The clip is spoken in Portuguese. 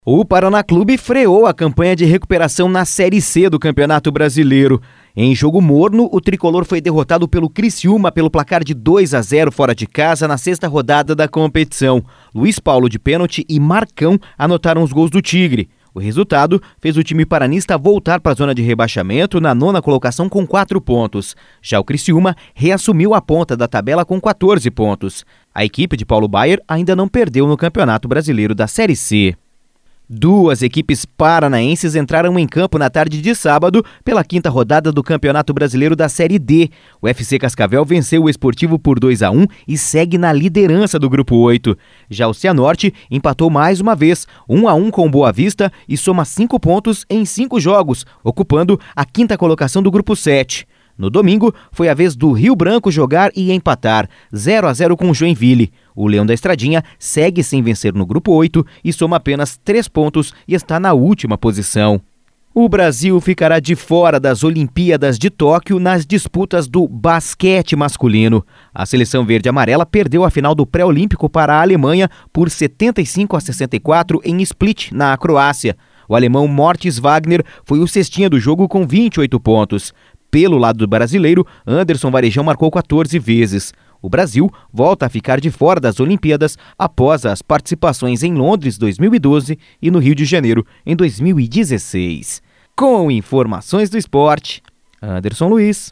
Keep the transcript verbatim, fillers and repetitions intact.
O Paraná Clube freou a campanha de recuperação na Série C do Campeonato Brasileiro. Em jogo morno, o tricolor foi derrotado pelo Criciúma pelo placar de dois a zero fora de casa na sexta rodada da competição. Luiz Paulo de pênalti e Marcão anotaram os gols do Tigre. O resultado fez o time paranista voltar para a zona de rebaixamento na nona colocação com quatro pontos. Já o Criciúma reassumiu a ponta da tabela com quatorze pontos. A equipe de Paulo Baier ainda não perdeu no Campeonato Brasileiro da Série C. Duas equipes paranaenses entraram em campo na tarde de sábado pela quinta rodada do Campeonato Brasileiro da Série D. O F C Cascavel venceu o Esportivo por dois a um e segue na liderança do Grupo oito. Já o Cianorte empatou mais uma vez, um a um com o Boa Vista e soma cinco pontos em cinco jogos, ocupando a quinta colocação do Grupo sete. No domingo, foi a vez do Rio Branco jogar e empatar, zero a zero com o Joinville. O Leão da Estradinha segue sem vencer no Grupo oito e soma apenas três pontos e está na última posição. O Brasil ficará de fora das Olimpíadas de Tóquio nas disputas do basquete masculino. A seleção verde-amarela perdeu a final do pré-olímpico para a Alemanha por setenta e cinco a sessenta e quatro em Split, na Croácia. O alemão Moritz Wagner foi o cestinha do jogo com vinte e oito pontos. Pelo lado brasileiro, Anderson Varejão marcou quatorze vezes. O Brasil volta a ficar de fora das Olimpíadas após as participações em Londres dois mil e doze e no Rio de Janeiro em dois mil e dezesseis. Com informações do esporte, Anderson Luiz.